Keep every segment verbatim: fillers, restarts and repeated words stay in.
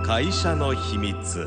会社の秘密。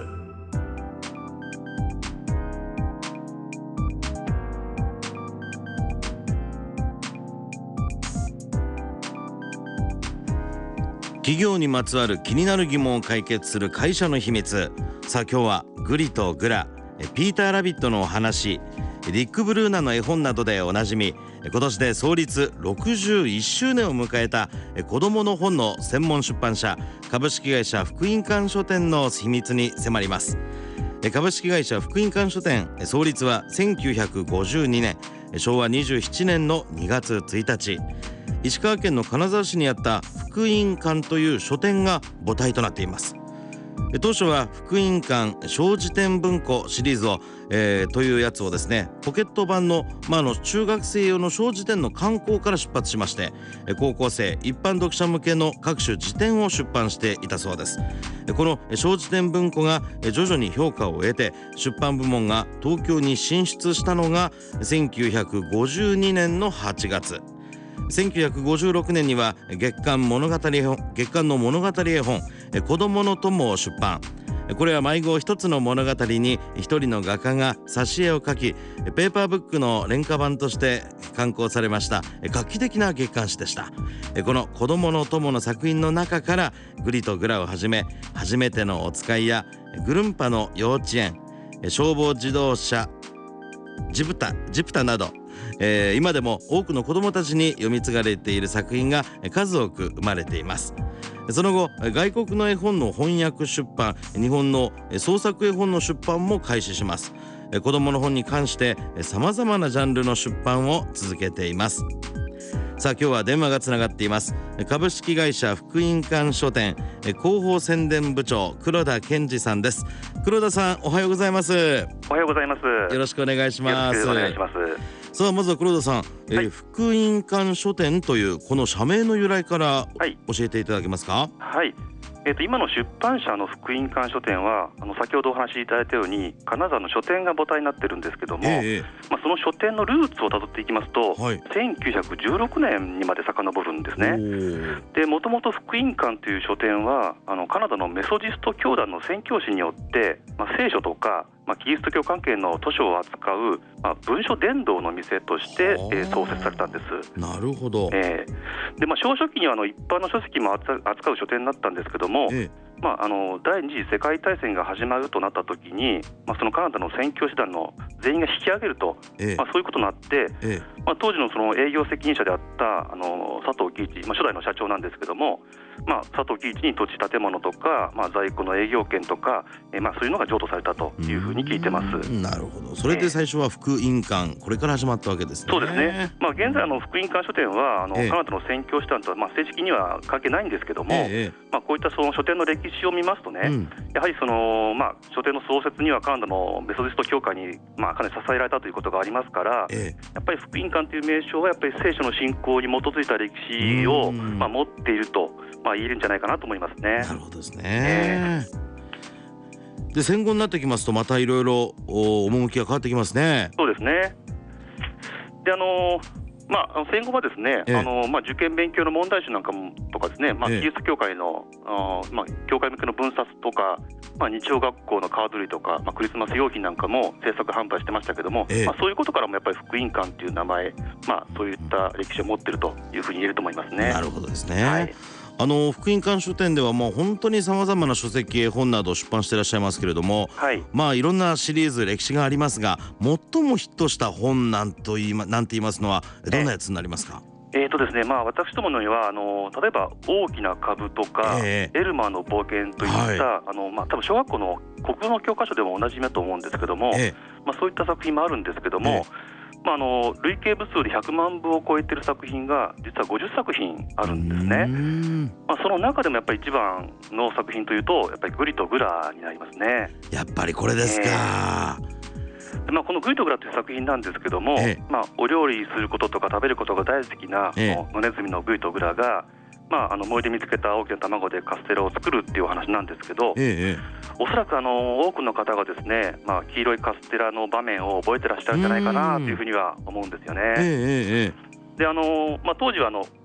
企業にまつわる気になる疑問を解決する会社の秘密。さあ今日はグリとグラ、ピーターラビットのお話、リック・ブルーナの絵本などでおなじみ、今年で創立ろくじゅういっしゅうねんを迎えた子どもの本の専門出版社株式会社福音館書店の秘密に迫ります。株式会社福音館書店創立はせんきゅうひゃくごじゅうにねん、しょうわにじゅうななねんのにがつついたち、石川県の金沢市にあった福音館という書店が母体となっています。当初は福音館小辞典文庫シリーズを、えー、というやつをですね、ポケット版の、まあ、あの中学生用の小辞典の刊行から出発しまして、高校生一般読者向けの各種辞典を出版していたそうです。この小辞典文庫が徐々に評価を得て、出版部門が東京に進出したのがせんきゅうひゃくごじゅうにねんのはちがつ。せんきゅうひゃくごじゅうろくねんには月刊物語絵本月刊の物語絵本子どもの友を出版。これは毎号一つの物語に一人の画家が挿絵を描き、ペーパーブックの廉価版として刊行されました画期的な月刊誌でした。この子どもの友の作品の中からグリとグラをはじめ、初めてのおつかいやグルンパの幼稚園、消防自動車ジプタジプタなど、えー、今でも多くの子どもたちに読み継がれている作品が数多く生まれています。その後、外国の絵本の翻訳出版、日本の創作絵本の出版も開始します。子どもの本に関してさまざまなジャンルの出版を続けています。さあ今日は電話がつながっています。株式会社福音館書店広報宣伝部長黒田健二さんです。黒田さん、おはようございます。 おはようございます。 よろしくお願いします。 よろしくお願いします。 さあまずは黒田さん、はい、えー、福音館書店というこの社名の由来から教えていただけますか？ はい、えー、と今の出版社の福音館書店はあの先ほどお話しいただいたように金沢の書店が母体になってるんですけども、えーまあ、その書店のルーツをたどっていきますと、はい、せんきゅうひゃくじゅうろくねんにまで遡るんですね。でもともと福音館という書店はあのカナダのメソジスト教団の宣教師によって、まあ、聖書とかまあ、キリスト教関係の図書を扱う、まあ、文書伝道の店として、えー、創設されたんです。 なるほど。 えーでまあ、小初期にはあの一般の書籍も扱う書店だったんですけども、えーまあ、あの第二次世界大戦が始まるとなった時に、まあ、そのカナダの宣教師団の全員が引き上げると、えーまあ、そういうことになって、えーまあ、当時のその営業責任者であったあの佐藤喜一、まあ、初代の社長なんですけども、まあ、佐藤喜一に土地建物とか、まあ、在庫の営業権とか、えーまあ、そういうのが譲渡されたというふうに聞いてます。 なるほど。それで最初は福音館、これから始まったわけですね。 そうですね、まあ、現在の福音館書店はあの、えー、カナダの宣教師団とは、まあ、正式には関係ないんですけども、えーまあ、こういったその書店の歴史を見ますとね、うん、やはりその、まあ、書店の創設にはカナダのメソジスト教会に、まあ、かなり支えられたということがありますから、えー、やっぱり福音館という名称はやっぱり聖書の信仰に基づいた歴史を、まあ、持っていると、まあ、言えるんじゃないかなと思いますね。 なるほどですね。えー、で戦後になってきますとまたいろいろ趣が変わってきますね。 そうですね。であのまあ、戦後はですね、ええあのまあ、受験勉強の問題集なんかもとかですね、まあ、キリスト教会の、あまあ、教会向けの分冊とか、まあ、日曜学校のカード類とか、まあ、クリスマス用品なんかも制作販売してましたけども、ええまあ、そういうことからもやっぱり福音館という名前、まあ、そういった歴史を持っているというふうに言えると思いますね。 なるほどですね。はい、 あの福音館書店ではもう本当にさまざまな書籍絵本などを出版していらっしゃいますけれども、はい、まあいろんなシリーズ歴史がありますが、最もヒットした本なんと言いま、なんて言いますのはどんなやつになりますか？ えーとですねまあ、私どものにはあの例えば大きな株とか、えー、エルマーの冒険といった、はい、あのまあ、多分小学校の国語の教科書でもおなじみだと思うんですけども、えーまあ、そういった作品もあるんですけども、えーまあ、あの累計部数でひゃくまんぶを超えている作品が実はごじゅっさくひんあるんですね。まあ、その中でもやっぱり一番の作品というとやっぱりグリとグラになりますね。 やっぱりこれですか。 えーまあ、このグリとグラという作品なんですけども、えーまあ、お料理することとか食べることが大好きな、えー、野ネズミのグリとグラが、まあ、あの森で見つけた大きな卵でカステラを作るっていうお話なんですけど、えー、おそらくあの多くの方がですね、まあ、黄色いカステラの場面を覚えてらっしゃるんじゃないかなというふうには思うんですよね。えー、であの、まあ、当時はあの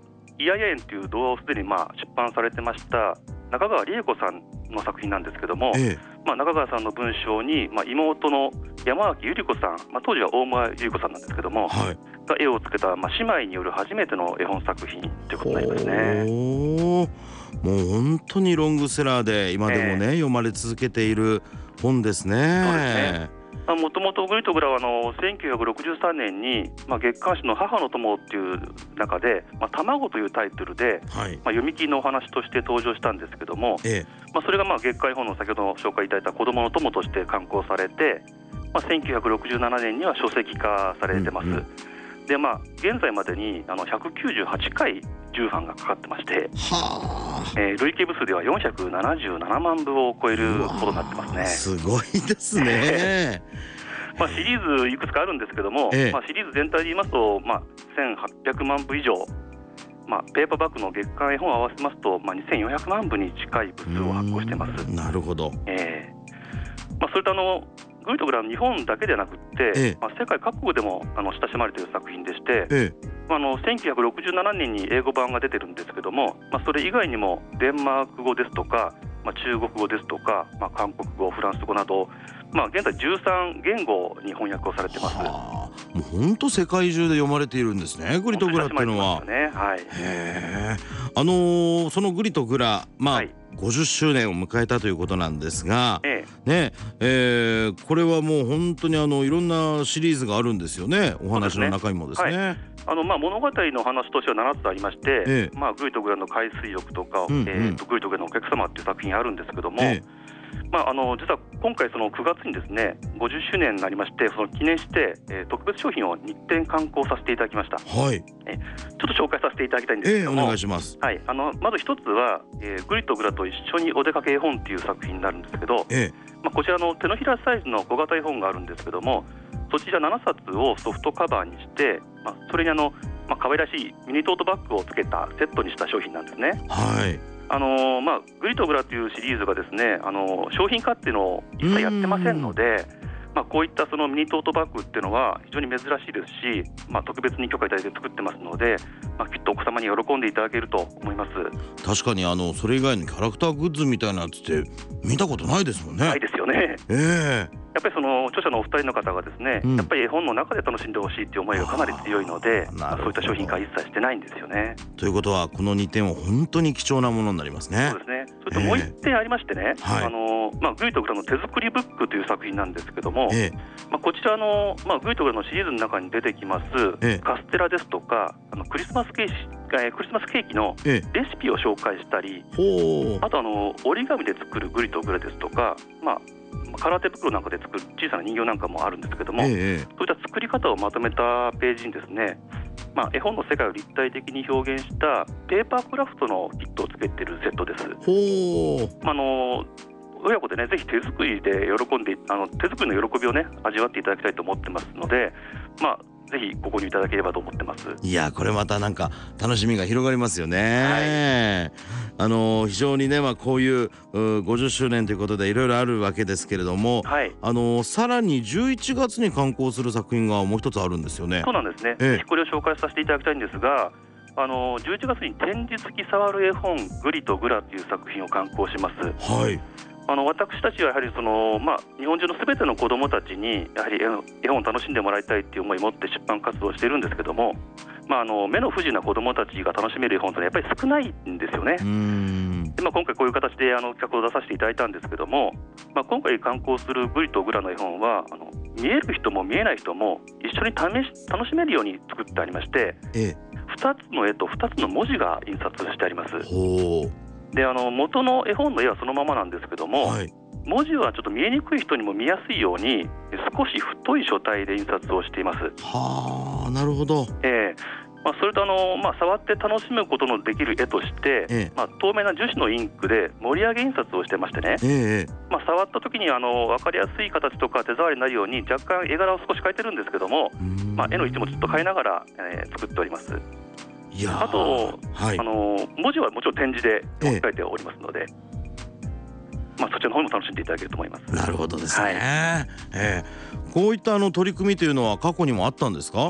イヤイヤ園という童話をすでにまあ出版されてました中川理恵子さんの作品なんですけども、ええまあ、中川さんの文章に、まあ、妹の山脇百合子さん、まあ、当時は大村百合子さんなんですけども、はい、が絵をつけた、まあ、姉妹による初めての絵本作品ということになりますね。 もう本当にロングセラーで今でもね、えー、読まれ続けている本ですね。 そうですね。もともとグリとグラはあのせんきゅうひゃくろくじゅうさんねんに、まあ、月刊誌の母の友っていう中で、まあ、卵というタイトルで、はい、まあ、読み切りのお話として登場したんですけども、ええまあ、それがまあ月刊絵本の先ほど紹介いただいた子供の友として刊行されて、まあ、せんきゅうひゃくろくじゅうななねんには書籍化されてます、うんうんでまあ、現在までにあのひゃくきゅうじゅうはちかい重版がかかってまして、はあえー、累計部数ではよんひゃくななじゅうななまんぶを超えるほどになってますね。 すごいですねまあシリーズいくつかあるんですけども、ええまあ、シリーズ全体で言いますと、まあ、せんはっぴゃくまんぶ以上、まあ、ペーパーバックの月刊絵本を合わせますと、まあ、にせんよんひゃくまんぶに近い部数を発行しています。 なるほど、 えーまあ、それとあのグリとグラは日本だけでなくって、ええまあ、世界各国でもあの親しまれている作品でして、ええまあ、あのせんきゅうひゃくろくじゅうななねんに英語版が出てるんですけども、まあ、それ以外にもデンマーク語ですとか、まあ、中国語ですとか、まあ、韓国語、フランス語など、まあ、現在じゅうさんげんごに翻訳をされてます。 はあ、もう本当世界中で読まれているんですね、グリとグラっていうのは。 ねはい、 へあのー、そのグリとグラ、まあはいごじゅっしゅうねんを迎えたということなんですが、ええねえー、これはもう本当にあのいろんなシリーズがあるんですよね、お話の中にもですね。はい、 あのまあ物語の話としてはななつありまして、ええまあ、グリとグラの海水浴とか、うんうんえー、とグリとグラのお客様っていう作品あるんですけども、ええまあ、あの実は今回そのくがつにですねごじゅっしゅうねんになりまして、その記念して、えー、特別商品を日展刊行させていただきました。はい、えちょっと紹介させていただきたいんですけども、 えー、お願いします。 はい、あのまず一つは、えー、グリとグラと一緒にお出かけ絵本っていう作品になるんですけど、えーまあ、こちらの手のひらサイズの小型絵本があるんですけども、そちらななさつをソフトカバーにして、まあ、それにあの、まあ、可愛らしいミニトートバッグをつけたセットにした商品なんですね。はいあのーまあ、グリとグラというシリーズがですね、あのー、商品化っていうのを一切やってませんので、まあ、こういったそのミニトートバッグっていうのは非常に珍しいですし、まあ、特別に許可いただいて作ってますので、まあ、きっとお子様に喜んでいただけると思います。 確かにあのそれ以外のキャラクターグッズみたいなやつって見たことないですもんね。 ないですよね。えーやっぱりその著者のお二人の方がですね、うん、やっぱり絵本の中で楽しんでほしいという思いがかなり強いので、まあ、そういった商品化は一切してないんですよね。 ということはこのにてんは本当に貴重なものになりますね。 そうですね。それともう一点ありましてね、えーはいあのまあ、グリとグラの手作りブックという作品なんですけども、えーまあ、こちらの、まあ、グリとグラのシリーズの中に出てきます、えー、カステラですとかあのクリスマスケーキクリスマスケーキのレシピを紹介したり、えー、あとあの折り紙で作るグリとグラですとか、まあカラー手袋なんかで作る小さな人形なんかもあるんですけども、ええ、そういった作り方をまとめたページにですね、まあ、絵本の世界を立体的に表現したペーパークラフトのキットをつけているセットです。ほー、まあ、あの親子でねぜひ手作りで喜んであの手作りの喜びをね味わっていただきたいと思ってますので、まあぜひご購入いただければと思ってます。 いやこれまたなんか楽しみが広がりますよね。はい、あの非常にね、まあ、こういうごじゅっしゅうねんということでいろいろあるわけですけれども、はい、あのさらにじゅういちがつに刊行する作品がもう一つあるんですよね。 そうなんですね、ええ、これを紹介させていただきたいんですが、あのじゅういちがつに展示付き触る絵本グリとグラという作品を刊行します。はい、あの私たちはやはりその、まあ、日本中のすべての子どもたちにやはり絵本を楽しんでもらいたいという思いを持って出版活動をしているんですけども、まあ、あの目の不自由な子どもたちが楽しめる絵本というのはやっぱり少ないんですよね。うーんで、まあ、今回こういう形であの企画を出させていただいたんですけども、まあ、今回刊行するグリとグラの絵本はあの見える人も見えない人も一緒に試し楽しめるように作ってありまして、ええ、ふたつの絵とふたつの文字が印刷してあります。ほうであの元の絵本の絵はそのままなんですけども、はい、文字はちょっと見えにくい人にも見やすいように少し太い書体で印刷をしています。 はあ、なるほど。 えーまあ、それとあの、まあ、触って楽しむことのできる絵として、えーまあ、透明な樹脂のインクで盛り上げ印刷をしてましてね、えーまあ、触った時にあの分かりやすい形とか手触りになるように若干絵柄を少し変えてるんですけども、まあ、絵の位置もちょっと変えながら、えー、作っております。いやあと、はい、あの文字はもちろん展示で置き換えておりますので、えーまあ、そちらの方も楽しんでいただけると思います。 なるほどですね。はい、えー、こういったあの取り組みというのは過去にもあったんですか？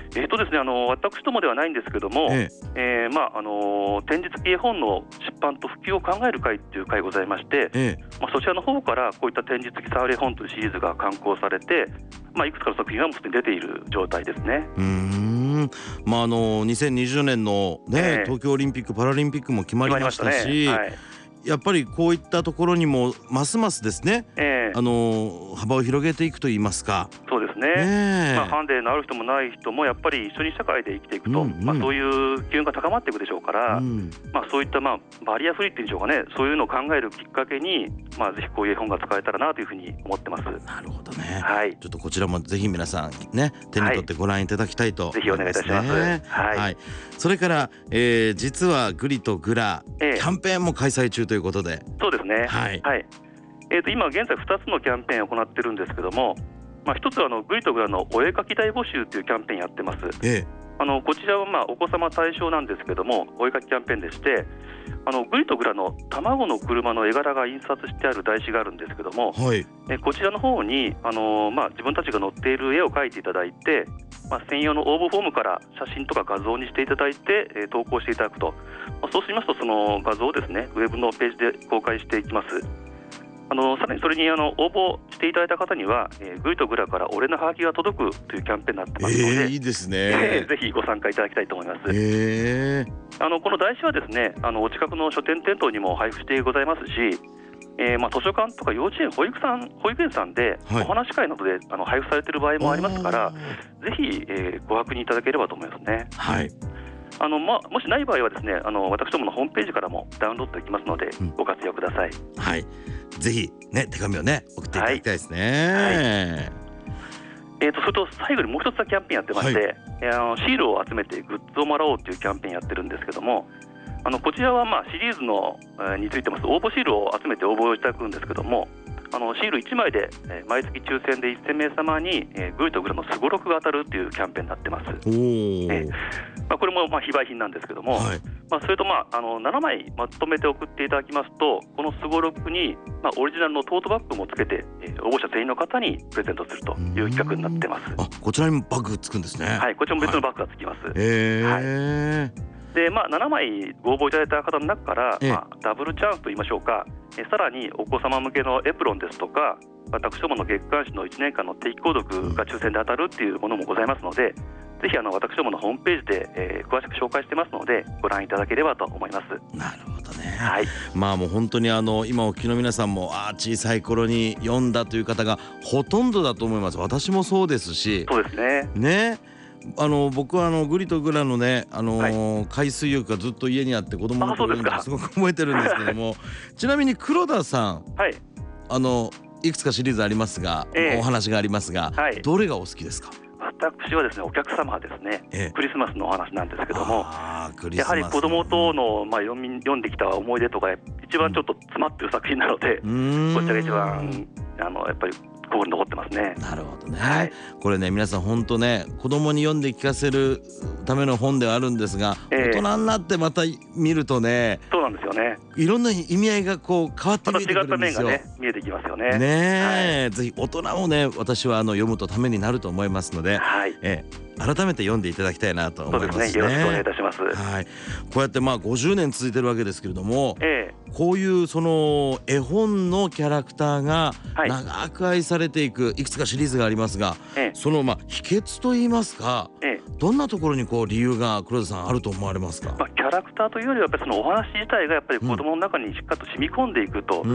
えーとですね、あの私どもではないんですけども、えええーまああの展示付き絵本の出版と普及を考える会という会ございまして、ええまあ、そちらの方からこういった展示付き触り絵本というシリーズが刊行されて、まあ、いくつかの作品はもうすでに出ている状態ですね。 うーん、まあ、あのにせんにじゅうねんの、ねえー、東京オリンピック・パラリンピックも決まりましたし、はい、やっぱりこういったところにもますますですね、えー、あの幅を広げていくといいますか。 そうですね、ねまあ、ハンデのある人もない人もやっぱり一緒に社会で生きていくと、うんうんまあ、そういう機運が高まっていくでしょうから、うんまあ、そういった、まあ、バリアフリーっていうんでしょうかね、そういうのを考えるきっかけに、まあ、ぜひこういう絵本が使えたらなというふうに思ってます。 なるほどね、 はい、 ちょっとこちらもぜひ皆さんね手に取ってご覧いただきたいと思いますね、 はい、ぜひお願いいたします、はいはい、それから、えー、実はグリとグラ、えー、キャンペーンも開催中ということで。 そうですね、 はいはいえー、と今現在ふたつのキャンペーンを行っているんですけども、まあ、ひとつはあのグリとグラのお絵描き大募集というキャンペーンやってます、ええ、あのこちらはまあお子様対象なんですけどもお絵描きキャンペーンでして、あのグリとグラの卵の車の絵柄が印刷してある台紙があるんですけども、はい、えこちらの方にあの、まあ、自分たちが載っている絵を描いていただいて、まあ、専用の応募フォームから写真とか画像にしていただいて、えー、投稿していただくと、まあ、そうしますとその画像をですねウェブのページで公開していきます。あのさらにそれにあの応募していただいた方には、えー、グリとグラから俺のハガキが届くというキャンペーンになってますので、 えー、いいですね、 えー、ぜひご参加いただきたいと思います、えー、あのこの台紙はですねあのお近くの書店店頭にも配布してございますし、えーまあ、図書館とか幼稚園保育さん保育園さんでお話し会などであの配布されている場合もありますから、ぜひ、えー、ご確認いただければと思いますね。 はいあのま、もしない場合はですねあの私どものホームページからもダウンロードできますので、うん、ご活用ください。 はい、ぜひね手紙をね送っていただきたいですね。 はいはい、えーとそれと最後にもう一つキャンペーンやってまして、はい、えー、あのシールを集めてグッズをもらおうというキャンペーンやってるんですけども、あのこちらはまあシリーズの、えー、についてます応募シールを集めて応募をいただくんですけども、あのシールいちまいで、えー、毎月抽選でせんめい様に、えー、グリとグラのすごろくが当たるというキャンペーンになってます。おー、えーまあ、これもまあ非売品なんですけども、はい、まあ、それと、まあ、あのななまいまとめて送っていただきますと、このすごろくに、まあ、オリジナルのトートバッグもつけて、えー、応募者全員の方にプレゼントするという企画になってます。 あ、こちらにもバッグつくんですね。 はい、こちらも別のバッグがつきます。 はい、へー、 はいでまあ、ななまいご応募いただいた方の中から、まあ、ダブルチャンスといいましょうか、えさらにお子様向けのエプロンですとか、私どもの月刊誌のいちねんかんの定期購読が抽選で当たるっていうものもございますので、ぜひあの私どものホームページで、えー、詳しく紹介してますのでご覧いただければと思います。 なるほどね、 はい、 まあもう本当にあの今お聞きの皆さんもあ小さい頃に読んだという方がほとんどだと思います。私もそうですし。 そうですね。 ね、あの僕はあのグリとグラのね、あのーはい、海水浴がずっと家にあって子供の頃にすごく覚えてるんですけどもちなみに黒田さん、はい、あのいくつかシリーズありますが、えー、お話がありますが、はい、どれがお好きですか？ 私はですねお客様はですね、えー、クリスマスのお話なんですけども、 やはり子供との、まあ、読み読んできた思い出とか一番ちょっと詰まってる作品なので、うん、こちらが一番あのやっぱり心に残ってますね。 なるほどね、はい、これね皆さん本当ね子供に読んで聞かせるための本ではあるんですが、えー、大人になってまた見るとね、 そうなんですよね、 いろんな意味合いがこう変わって見えてくるんですよ。 また違った面がね見えてきますよね。 ね、はい、ぜひ大人もね私はあの読むとためになると思いますので、はい、えー改めて読んでいただきたいなと思いますね。 そうですね、よろしくお願いいたします。 はい、こうやってまあごじゅうねん続いてるわけですけれども、ええ、こういうその絵本のキャラクターが長く愛されていく、はい、いくつかシリーズがありますが、ええ、そのまあ秘訣といいますか、ええ、どんなところにこう理由が黒田さんあると思われますか？ まあ、キャラクターというよりはやっぱりそのお話自体がやっぱり子供の中にしっかりと染み込んでいくと、うん、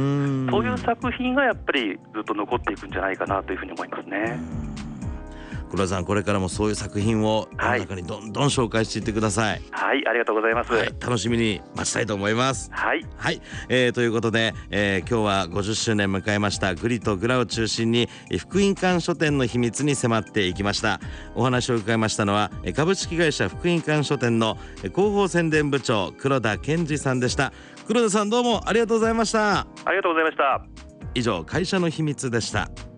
そういう作品がやっぱりずっと残っていくんじゃないかなというふうに思いますね。 黒田さんこれからもそういう作品を世の中にどんどん紹介していってください。 はい、はい、ありがとうございます、はい、 楽しみに待ちたいと思います。 はい、 はい、えー、ということで、えー、今日はごじゅっしゅうねん迎えましたグリとグラを中心に福音館書店の秘密に迫っていきました。お話を伺いましたのは株式会社福音館書店の広報宣伝部長黒田健二さんでした。黒田さんどうもありがとうございました。 ありがとうございました。 以上会社の秘密でした。